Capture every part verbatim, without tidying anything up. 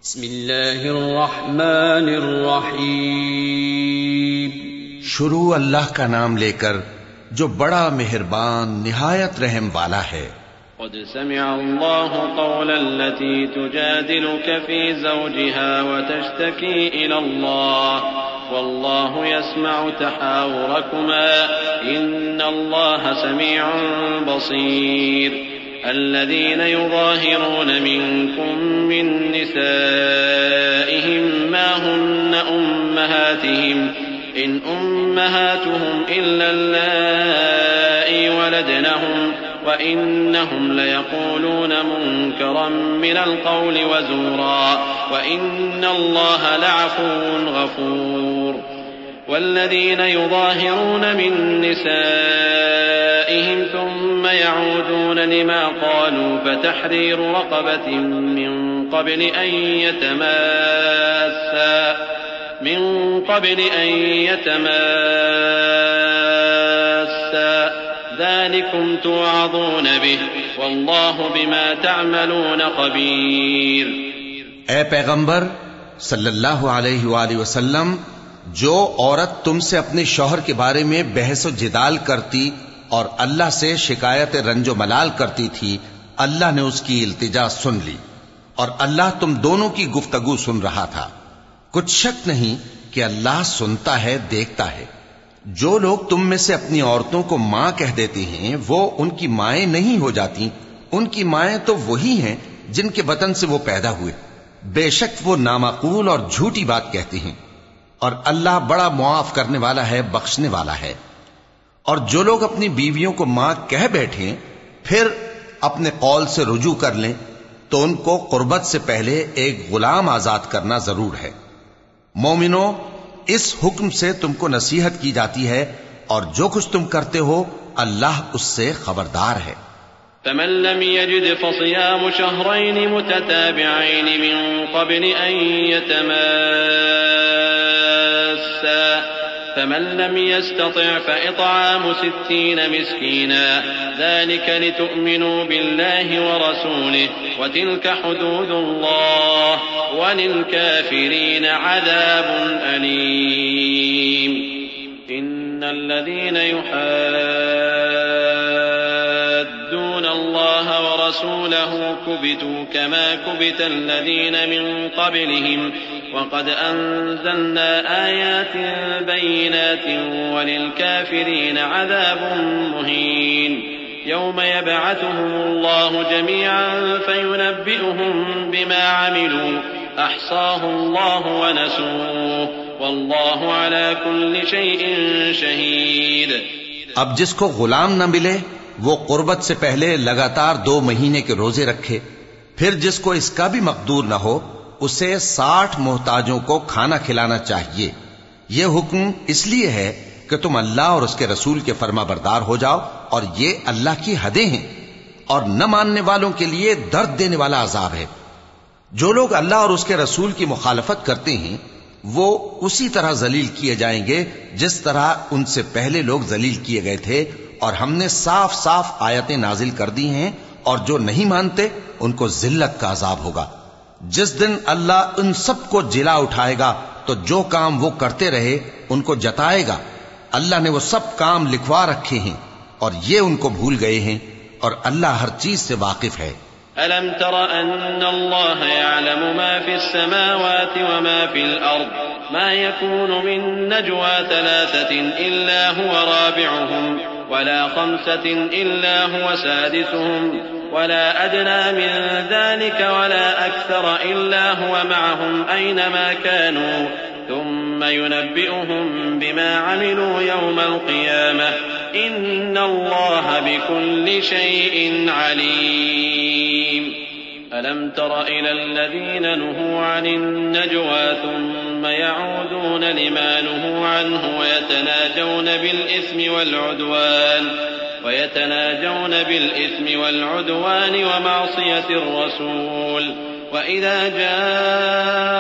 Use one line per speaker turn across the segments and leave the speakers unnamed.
بسم اللہ الرحمن الرحیم۔
شروع اللہ کا نام لے کر جو بڑا مہربان نہایت رحم والا ہے۔
قد سمع اللہ قول التي تجادلك في زوجها وتشتكي إلى الله والله يسمع تحاوركما إن الله سميع بصير۔ الذين يظاهرون منكم من نسائهم ما هن أمهاتهم إن أمهاتهم إلا اللائي ولدنهم وإنهم ليقولون منكرا من القول وزورا وإن الله لعفو غفور۔ والذين يظاهرون من نسائهم ثم يعودون لما قالوا فتحرير رقبة من قبل أن يتماسا من قبل أن يتماسا ذلكم توعظون به والله بما تعملون خبير۔
اے پیغمبر صلی اللہ علیہ وآلہ وسلم، جو عورت تم سے اپنے شوہر کے بارے میں بحث و جدال کرتی اور اللہ سے شکایت رنج و ملال کرتی تھی، اللہ نے اس کی التجا سن لی اور اللہ تم دونوں کی گفتگو سن رہا تھا۔ کچھ شک نہیں کہ اللہ سنتا ہے، دیکھتا ہے۔ جو لوگ تم میں سے اپنی عورتوں کو ماں کہہ دیتے ہیں وہ ان کی مائیں نہیں ہو جاتی، ان کی مائیں تو وہی ہیں جن کے بطن سے وہ پیدا ہوئے۔ بے شک وہ نامعقول اور جھوٹی بات کہتی ہیں، اور اللہ بڑا معاف کرنے والا ہے، بخشنے والا ہے۔ اور جو لوگ اپنی بیویوں کو ماں کہہ بیٹھیں پھر اپنے قول سے رجوع کر لیں تو ان کو قربت سے پہلے ایک غلام آزاد کرنا ضرور ہے۔ مومنو، اس حکم سے تم کو نصیحت کی جاتی ہے اور جو کچھ تم کرتے ہو اللہ اس سے خبردار ہے۔
فمن لم يجد فصيام شهرين متتابعين من قبل أن يتماسا فمن لم يستطع فإطعام ستين مسكينا ذلك لتؤمنوا بالله ورسوله وتلك حدود الله وللكافرين عذاب أليم۔ إن الذين يحادون الله ورسوله كبتوا كما كبت الذين من قبلهم وقد أنزلنا آيات بينات وللكافرين عذاب مهين۔ يوم يبعثهم الله جميعا فينبئهم بما عملوا أحصاه الله ونسوه والله على كل شيء شهيد۔
اب جس کو غلام نہ ملے وہ قربت سے پہلے لگاتار دو مہینے کے روزے رکھے، پھر جس کو اس کا بھی مقدور نہ ہو اسے ساٹھ محتاجوں کو کھانا کھلانا چاہیے۔ یہ حکم اس لیے ہے کہ تم اللہ اور اس کے رسول کے فرما بردار ہو جاؤ، اور یہ اللہ کی حدیں ہیں، اور نہ ماننے والوں کے لیے درد دینے والا عذاب ہے۔ جو لوگ اللہ اور اس کے رسول کی مخالفت کرتے ہیں وہ اسی طرح ذلیل کیے جائیں گے جس طرح ان سے پہلے لوگ ذلیل کیے گئے تھے، اور ہم نے صاف صاف آیتیں نازل کر دی ہیں، اور جو نہیں مانتے ان کو ذلت کا عذاب ہوگا۔ جس دن اللہ ان سب کو جلا اٹھائے گا تو جو کام وہ کرتے رہے ان کو جتائے گا۔ اللہ نے وہ سب کام لکھوا رکھے ہیں اور یہ ان کو بھول گئے ہیں، اور اللہ ہر چیز سے واقف ہے۔
ألم تر أن الله يعلم ما في السماوات وما في الأرض ما يكون من نجوى ثلاثة إلا هو رابعهم ولا خمسة إلا هو سادسهم ولا أدنى من ذلك ولا أكثر إلا هو معهم أينما كانوا ثم ينبئهم بما عملوا يوم القيامة إن الله بكل شيء عليم۔ ألم تر إلى الذين نهوا عن النجوى ثم يعودون لما نهوا عنه ويتناجون بالإثم والعدوان ويتناجون بالإثم والعدوان ومعصية الرسول وإذا جاءوك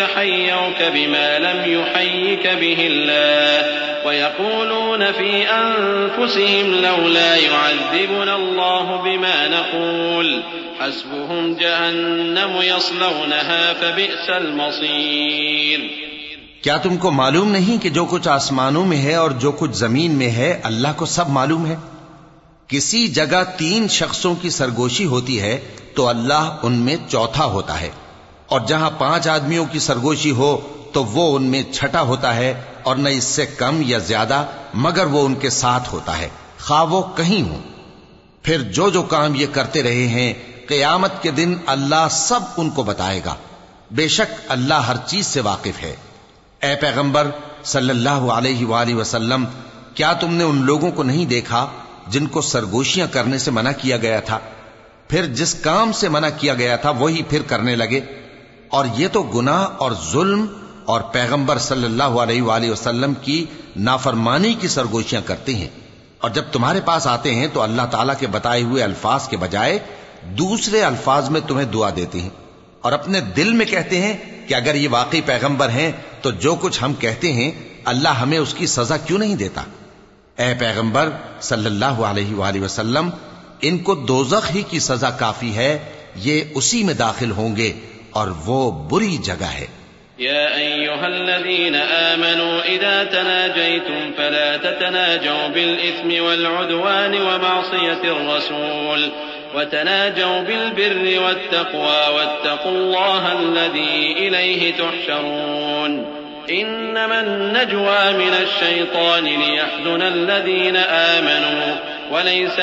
حيوك بما لم يحيك به الله ويقولون في أنفسهم لولا يعذبنا الله بما نقول حسبهم جهنم يصلونها فبئس المصير.
کیا تم کو معلوم نہیں کہ جو کچھ آسمانوں میں ہے اور جو کچھ زمین میں ہے اللہ کو سب معلوم ہے؟ کسی جگہ تین شخصوں کی سرگوشی ہوتی ہے تو اللہ ان میں چوتھا ہوتا ہے، اور جہاں پانچ آدمیوں کی سرگوشی ہو تو وہ ان میں چھٹا ہوتا ہے، اور نہ اس سے کم یا زیادہ مگر وہ ان کے ساتھ ہوتا ہے، خواہ وہ کہیں ہوں. پھر جو جو کام یہ کرتے رہے ہیں قیامت کے دن اللہ سب ان کو بتائے گا. بے شک اللہ ہر چیز سے واقف ہے. اے پیغمبر صلی اللہ علیہ وآلہ وسلم، کیا تم نے ان لوگوں کو نہیں دیکھا جن کو سرگوشیاں کرنے سے منع کیا گیا تھا، پھر جس کام سے منع کیا گیا تھا وہی پھر کرنے لگے؟ اور یہ تو گناہ اور ظلم اور پیغمبر صلی اللہ علیہ وآلہ وسلم کی نافرمانی کی سرگوشیاں کرتے ہیں. اور جب تمہارے پاس آتے ہیں تو اللہ تعالیٰ کے بتائے ہوئے الفاظ کے بجائے دوسرے الفاظ میں تمہیں دعا دیتے ہیں، اور اپنے دل میں کہتے ہیں کہ اگر یہ واقعی پیغمبر ہیں تو جو کچھ ہم کہتے ہیں اللہ ہمیں اس کی سزا کیوں نہیں دیتا؟ اے پیغمبر صلی اللہ علیہ وآلہ وسلم، ان کو دوزخ ہی کی سزا کافی ہے، یہ اسی میں داخل ہوں گے اور وہ بری جگہ ہے.
يا أيها الذين آمنوا إذا تناجيتم فلا تتناجوا بالإثم والعدوان ومعصية الرسول وتناجوا بالبر والتقوى واتقوا الله الذي إليه تحشرون. إنما النجوى من الشيطان ليحزن الذين آمنوا وليس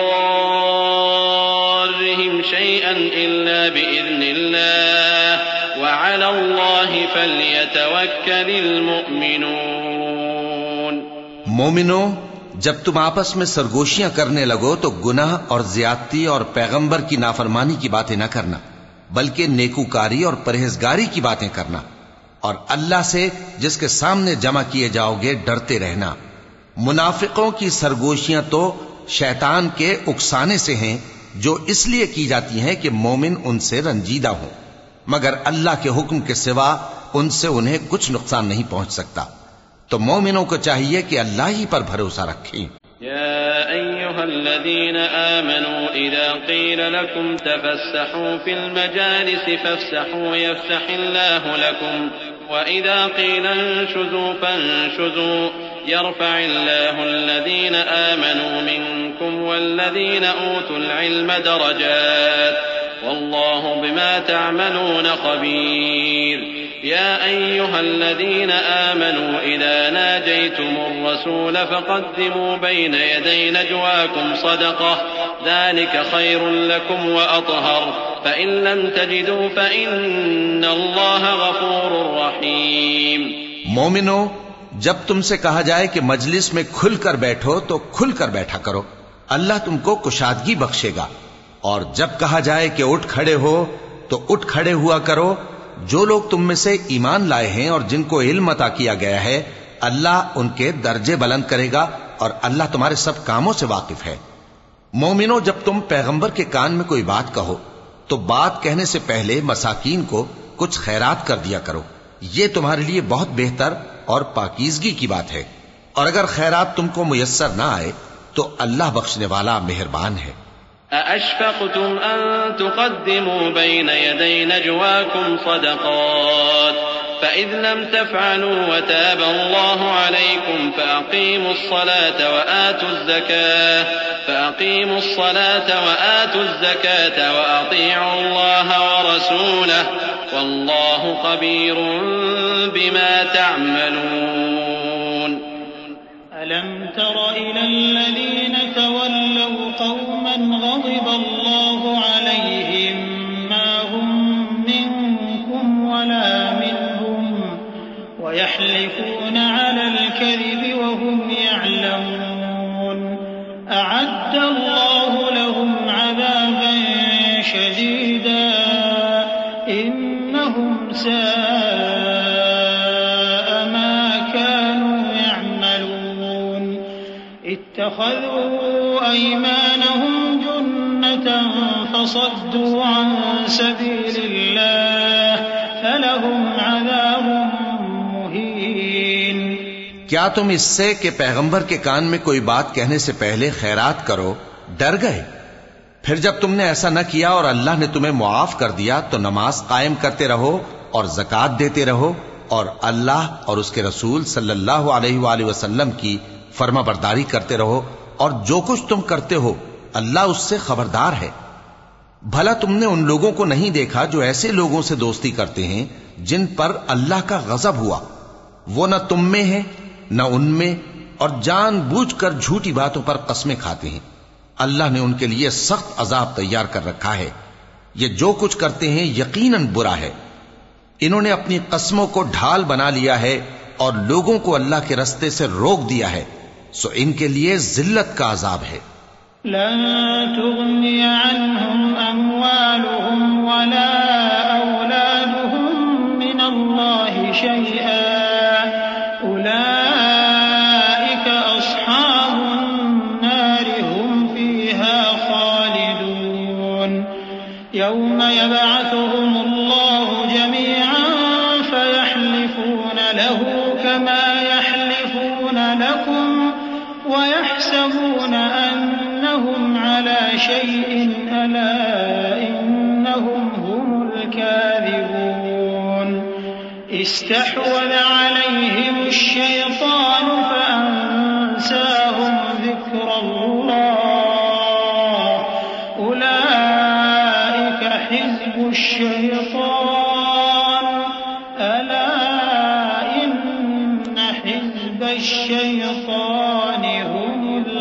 بضارهم شيئا إلا بإذن الله وعلى الله فليتوكل المؤمنون.
مومنوں، جب تم آپس میں سرگوشیاں کرنے لگو تو گناہ اور زیادتی اور پیغمبر کی نافرمانی کی باتیں نہ کرنا، بلکہ نیکوکاری اور پرہیزگاری کی باتیں کرنا، اور اللہ سے جس کے سامنے جمع کیے جاؤ گے ڈرتے رہنا. منافقوں کی سرگوشیاں تو شیطان کے اکسانے سے ہیں، جو اس لیے کی جاتی ہیں کہ مومن ان سے رنجیدہ ہوں، مگر اللہ کے حکم کے سوا ان سے انہیں کچھ نقصان نہیں پہنچ سکتا. تو مومنوں کو چاہیے کہ اللہ ہی پر بھروسہ رکھیں.
يا أيها الذين آمنوا إذا قيل لكم تفسحوا في المجالس فافسحوا يفسح الله لكم وإذا قيل انشزوا فانشزوا يرفع الله الذين آمنوا منكم والذين أوتوا العلم درجات والله بما تعملون خبير. يا أيها الذين آمنوا إذا ناجيتم الرسول فقدموا بين يدي نجواكم صدقة ذلك خير لكم وأطهر فإن لم تجدوا فإن الله غفور رحيم.
مومنو، جب تم سے کہا جائے کہ مجلس میں کھل کر بیٹھو تو کھل کر بیٹھا کرو، اللہ تم کو کشادگی بخشے گا. اور جب کہا جائے کہ اٹھ کھڑے ہو تو اٹھ کھڑے ہوا کرو. جو لوگ تم میں سے ایمان لائے ہیں اور جن کو علم عطا کیا گیا ہے اللہ ان کے درجے بلند کرے گا، اور اللہ تمہارے سب کاموں سے واقف ہے. مومنوں، جب تم پیغمبر کے کان میں کوئی بات کہو تو بات کہنے سے پہلے مساکین کو کچھ خیرات کر دیا کرو، یہ تمہارے لیے بہت بہتر اور پاکیزگی کی بات ہے. اور اگر خیرات تم کو میسر نہ آئے تو اللہ بخشنے والا مہربان ہے.
أأشفقتم أن تقدموا بين يدي نجواكم صدقات فإذ لم تفعلوا وتاب الله عليكم فأقيموا الصلاة وآتوا الزكاة فأقيموا الصلاة وآتوا الزكاة وأطيعوا الله ورسوله والله خبير بما تعملون.
ألم تر إلى الذين تولوا قوما غضب الله عليهم ما هم منكم ولا منهم ويحلفون على الكذب وهم يعلمون أعد الله لهم عذابا شديدا إنهم ساء ما كانوا يعملون اتخذوا أيمانهم جنة فصدوا عن سبيل الله فلهم عذاب
کیا تم اس سے کہ پیغمبر کے کان میں کوئی بات کہنے سے پہلے خیرات کرو ڈر گئے؟ پھر جب تم نے ایسا نہ کیا اور اللہ نے تمہیں معاف کر دیا تو نماز قائم کرتے رہو اور زکوٰۃ دیتے رہو اور اللہ اور اس کے رسول صلی اللہ علیہ وآلہ وسلم کی فرما برداری کرتے رہو، اور جو کچھ تم کرتے ہو اللہ اس سے خبردار ہے۔ بھلا تم نے ان لوگوں کو نہیں دیکھا جو ایسے لوگوں سے دوستی کرتے ہیں جن پر اللہ کا غضب ہوا؟ وہ نہ تم میں ہے نہ ان میں، اور جان بوجھ کر جھوٹی باتوں پر قسمیں کھاتے ہیں۔ اللہ نے ان کے لیے سخت عذاب تیار کر رکھا ہے۔ یہ جو کچھ کرتے ہیں یقیناً برا ہے۔ انہوں نے اپنی قسموں کو ڈھال بنا لیا ہے اور لوگوں کو اللہ کے رستے سے روک دیا ہے، سو ان کے لیے ذلت کا عذاب ہے۔
لن تغني عنهم أموالهم ولا أولادهم من الله شيئا أولئك أصحاب النار هم فيها خالدون يوم يبعثهم الله جميعا فيحلفون له كما يحلفون لكم ويحسبون أنهم على شيء ألا إنهم هم الكاذبون استحوذ عليهم الشيطان فأنساهم ذكر الله أولئك حزب الشيطان ألا إن حزب الشيطان هم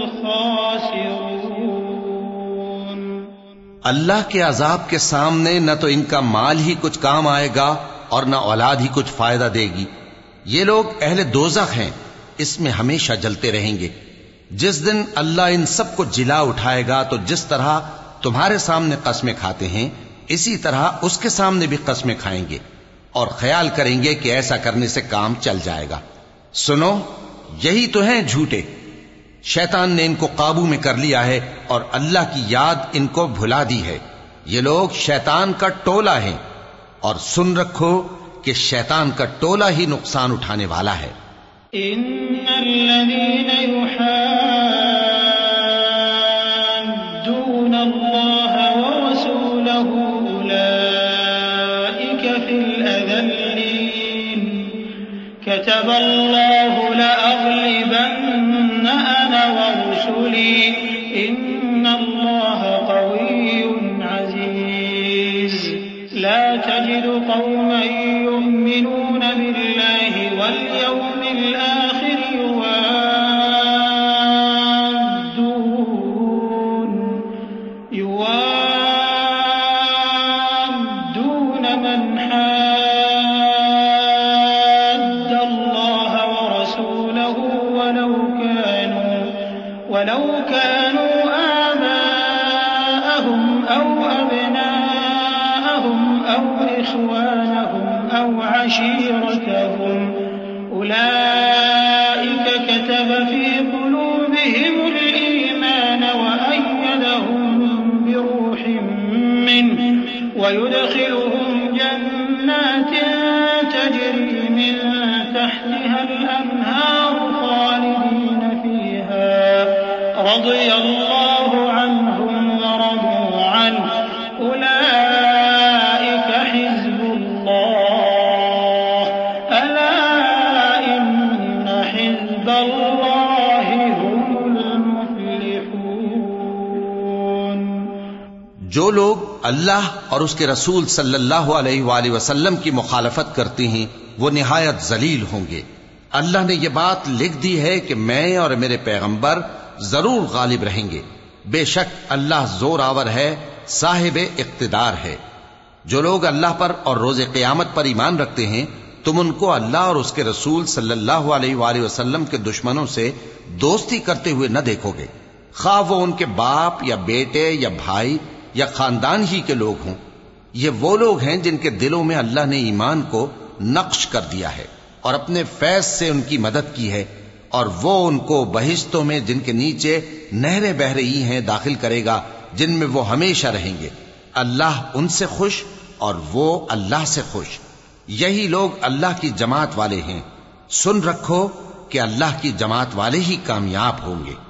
الخاسرون۔
اللہ کے عذاب کے سامنے نہ تو ان کا مال ہی کچھ کام آئے گا اور نہ اولاد ہی کچھ فائدہ دے گی۔ یہ لوگ اہل دوزخ ہیں، اس میں ہمیشہ جلتے رہیں گے۔ جس دن اللہ ان سب کو جلا اٹھائے گا تو جس طرح تمہارے سامنے قسمیں کھاتے ہیں اسی طرح اس کے سامنے بھی قسمیں کھائیں گے اور خیال کریں گے کہ ایسا کرنے سے کام چل جائے گا۔ سنو، یہی تو ہیں جھوٹے۔ شیطان نے ان کو قابو میں کر لیا ہے اور اللہ کی یاد ان کو بھلا دی ہے۔ یہ لوگ شیطان کا ٹولہ ہیں، اور سن رکھو کہ شیطان کا ٹولہ ہی نقصان اٹھانے والا ہے۔
ان الذين يحادون الله ورسوله اولئك في الاذلين كتب الله لأغلبن انا ورسلي ان الله قوي عزيز لا تجد قوما يؤمنون بالله واليوم الآخر يوادون يوادون من حاد الله ورسوله ولو كانوا ولو كانوا آباءهم أو أبناءهم أو إخوانهم أو عشيرتهم أولئك كتب في قلوبهم الإيمان وأيدهم بروح منه ويدخلهم جنات تجري من تحتها الأنهار خالدين فيها رضي الله عنهم ورضوا عنه أولئك حزب الله ألا إن حزب الله هم المفلحون۔
جو لوگ اللہ اور اس کے رسول صلی اللہ علیہ وآلہ وسلم کی مخالفت کرتے ہیں وہ نہایت ذلیل ہوں گے۔ اللہ نے یہ بات لکھ دی ہے کہ میں اور میرے پیغمبر ضرور غالب رہیں گے۔ بے شک اللہ زور آور ہے، صاحب اقتدار ہے۔ جو لوگ اللہ پر اور روز قیامت پر ایمان رکھتے ہیں تم ان کو اللہ اور اس کے رسول صلی اللہ علیہ وآلہ وسلم کے دشمنوں سے دوستی کرتے ہوئے نہ دیکھو گے، خواہ وہ ان کے باپ یا بیٹے یا بھائی یا خاندان ہی کے لوگ ہوں۔ یہ وہ لوگ ہیں جن کے دلوں میں اللہ نے ایمان کو نقش کر دیا ہے اور اپنے فیض سے ان کی مدد کی ہے، اور وہ ان کو بہشتوں میں جن کے نیچے نہریں بہ رہی ہیں داخل کرے گا، جن میں وہ ہمیشہ رہیں گے۔ اللہ ان سے خوش اور وہ اللہ سے خوش۔ یہی لوگ اللہ کی جماعت والے ہیں۔ سن رکھو کہ اللہ کی جماعت والے ہی کامیاب ہوں گے۔